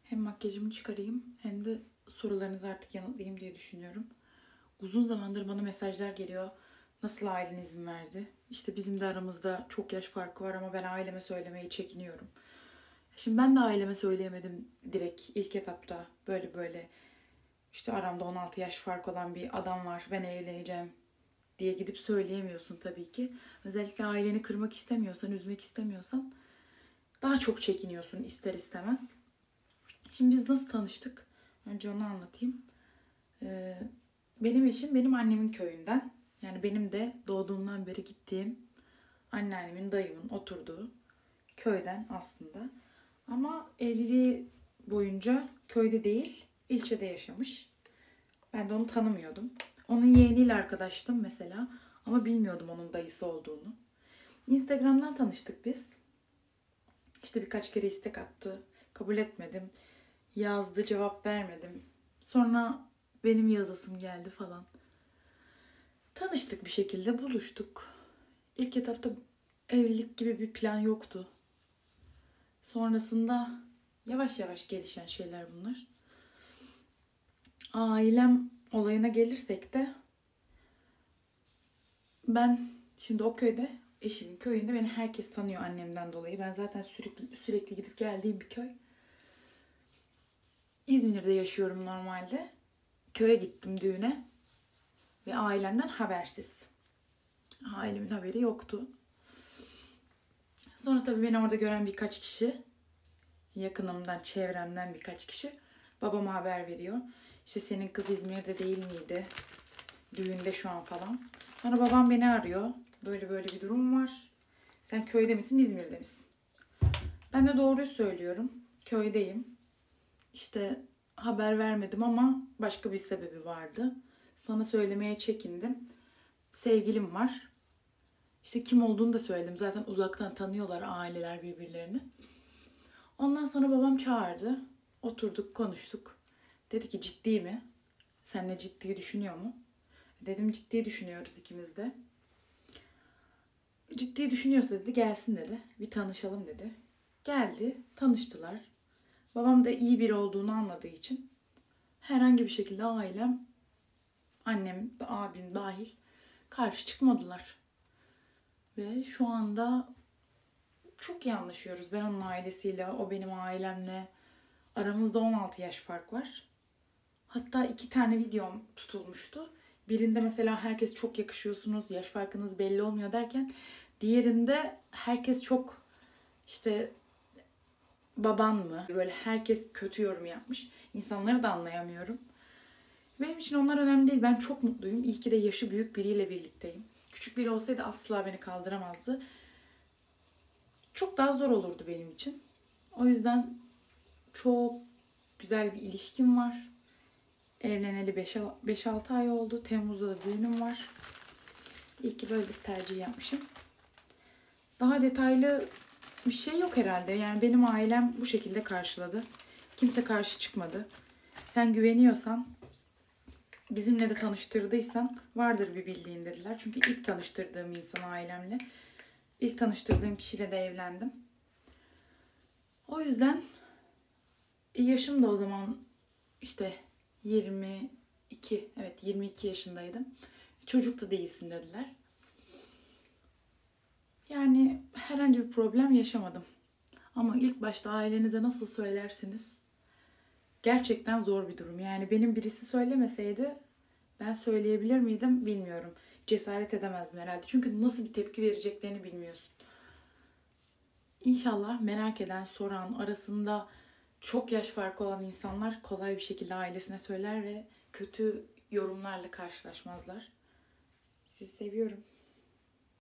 Hem makyajımı çıkarayım hem de sorularınızı artık yanıtlayayım diye düşünüyorum. Uzun zamandır bana mesajlar geliyor. Nasıl ailen izin verdi? İşte bizim de aramızda çok yaş farkı var ama ben aileme söylemeyi çekiniyorum. Şimdi ben de aileme söyleyemedim direkt ilk etapta. Böyle işte aramda 16 yaş fark olan bir adam var. Ben evleneceğim diye gidip söyleyemiyorsun tabii ki. Özellikle aileni kırmak istemiyorsan, üzmek istemiyorsan daha çok çekiniyorsun ister istemez. Şimdi biz nasıl tanıştık? Önce onu anlatayım. Ee, Benim eşim benim annemin köyünden. Yani benim de doğduğumdan beri gittiğim anneannemin, dayımın oturduğu köyden aslında. Ama evliliği boyunca köyde değil, ilçede yaşamış. Ben de onu tanımıyordum. Onun yeğeniyle arkadaştım mesela ama bilmiyordum onun dayısı olduğunu. Instagram'dan tanıştık biz. İşte birkaç kere istek attı. Kabul etmedim. Yazdı, cevap vermedim. Sonra benim yazasım geldi falan. Tanıştık bir şekilde, buluştuk. İlk etapta evlilik gibi bir plan yoktu. Sonrasında yavaş yavaş gelişen şeyler bunlar. Ailem olayına gelirsek de ben şimdi o köyde, eşimin köyünde beni herkes tanıyor annemden dolayı. Ben zaten sürekli gidip geldiğim bir köy. İzmir'de yaşıyorum normalde. Köye gittim düğüne ve ailemden habersiz. Ailemin haberi yoktu. Sonra tabii beni orada gören birkaç kişi, yakınımdan, çevremden birkaç kişi babama haber veriyor. İşte senin kız İzmir'de değil miydi? Düğünde şu an falan. Sonra babam beni arıyor. Böyle bir durum var. Sen köyde misin, İzmir'de misin? Ben de doğruyu söylüyorum. Köydeyim. İşte haber vermedim ama başka bir sebebi vardı. Sana söylemeye çekindim. Sevgilim var. İşte kim olduğunu da söyledim. Zaten uzaktan tanıyorlar aileler birbirlerini. Ondan sonra babam çağırdı. Oturduk, konuştuk. Dedi ki ciddi mi? Seninle ciddi düşünüyor mu? Dedim ciddi düşünüyoruz ikimiz de. Ciddi düşünüyorsa dedi gelsin dedi. Bir tanışalım dedi. Geldi, tanıştılar. Babam da iyi biri olduğunu anladığı için herhangi bir şekilde ailem, annem, abim dahil karşı çıkmadılar. Ve şu anda çok iyi anlaşıyoruz. Ben onun ailesiyle, o benim ailemle. Aramızda 16 yaş fark var. Hatta 2 tane videom tutulmuştu. Birinde mesela herkes çok yakışıyorsunuz, yaş farkınız belli olmuyor derken diğerinde herkes çok işte baban mı? Böyle herkes kötü yorum yapmış. İnsanları da anlayamıyorum. Benim için onlar önemli değil. Ben çok mutluyum. İyi ki de yaşı büyük biriyle birlikteyim. Küçük biri olsaydı asla beni kaldıramazdı. Çok daha zor olurdu benim için. O yüzden çok güzel bir ilişkim var. Evleneli 5-6 ay oldu. Temmuz'da da düğünüm var. İyi ki böyle bir tercih yapmışım. Daha detaylı bir şey yok herhalde. Yani benim ailem bu şekilde karşıladı. Kimse karşı çıkmadı. Sen güveniyorsan, bizimle de tanıştırdıysan vardır bir bildiğin dediler. Çünkü ilk tanıştırdığım insan ailemle. İlk tanıştırdığım kişiyle de evlendim. O yüzden yaşım da o zaman işte 22, evet 22 yaşındaydım. Çocuk da değilsin dediler. Yani herhangi bir problem yaşamadım. Ama ilk başta ailenize nasıl söylersiniz? Gerçekten zor bir durum. Yani benim birisi söylemeseydi ben söyleyebilir miydim bilmiyorum. Cesaret edemezdim herhalde. Çünkü nasıl bir tepki vereceklerini bilmiyorsun. İnşallah merak eden, soran, arasında çok yaş farkı olan insanlar kolay bir şekilde ailesine söyler ve kötü yorumlarla karşılaşmazlar. Sizi seviyorum.